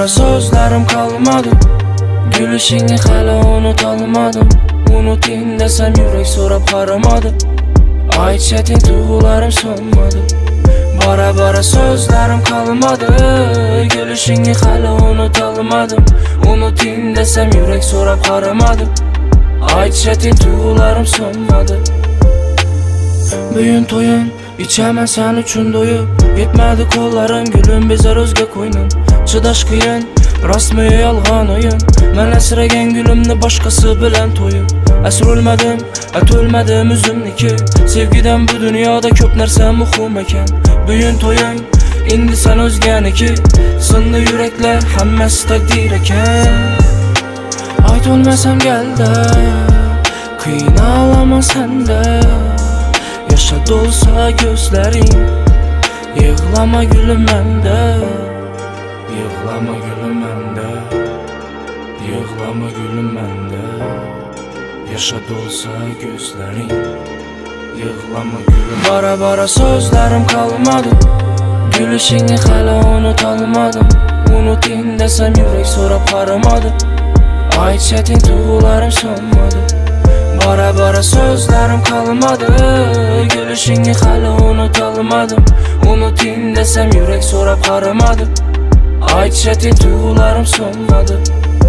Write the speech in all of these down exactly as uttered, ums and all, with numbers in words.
bara sözlerim kalmadı. Gülüşünü hala unutamadım. Unutayım desem yürek so'rab qaramadı. Aytchating tuyg'ularim so'nmadi. Bara bara sözlerim kalmadı. Gülüşünü hala unutamadım. Unutayım desem yürek so'rab qaramadı. Aytchating tuyg'ularim so'nmadi. Büyün to'yun ichaman sen uchun do'yib. Yetmadi qo'llarim gülüm bezar o'zga qo'ynim. Chidash qiyin rostmi yolg'on o'yin. Men asragan gülümni boshqasi bilan to'yib. Asr o'lmadim, at o'lmadim o'zimniki. Sevgidan bu dunyoda ko'p narsa muhim ekan. Büyün to'yun endi sen o'zganiki. Sinli yuraklar hammasi taqdir ekan. Aytolmasam geldi qiynalaman senda. Yaşa dolsa gözlerin. Yığlama gülüm mende. Yığlama gülüm mende. Yığlama gülüm mende. Yaşa dolsa gözlerin. Yığlama gülüm. Bara bara sözlerim kalmadı. Gülüşünü hala unutamadım. Unutayım desem yürek so'rab qaramadı. Aytchating tuyg'ularim so'nmadi. Bara bara sözlerim kalmadı. Gülüşünü hala unutamadım. Unutayım desem yürek so'rab qaramadı. Aytchating tuyg'ularim so'nmadi.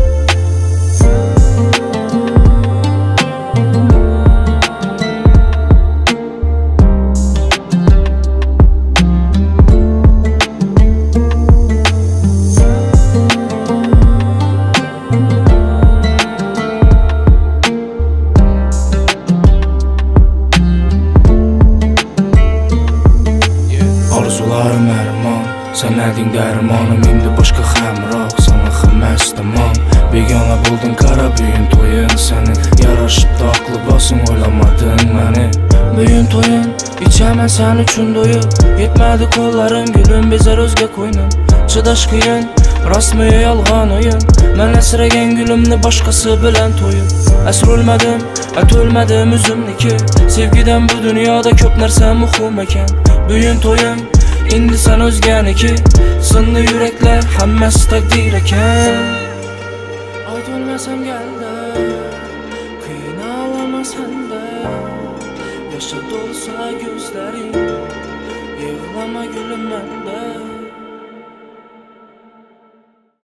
Arzularim armon, sen eding dermanım. Endi boshqa hamroh, sana xilmas tamom. Begona bo'lding qara büyün to'yin sening. Yarashib toq libosim o'ylamading meni. Büyün to'yin ichaman sen uchun do'yib. Yetmadi qo'llarim gülüm bezar o'zga qo'ynim. Chidash qiyin rostmi yolg'on o'yin. Men asragan gülümni boshqasi bilan to'yib. Asr o'lmadim, at o'lmadim o'zimniki. Sevgidan bu dunyoda ko'p narsa muhim ekan. Büyün to'yun endi sen o'zganiki. Sinli yuraklar hammasi taqdir ekan. Aytolmasam geldi qiynalaman senda. Yaşa dolsa gözlerin. Yığlama gülüm mende.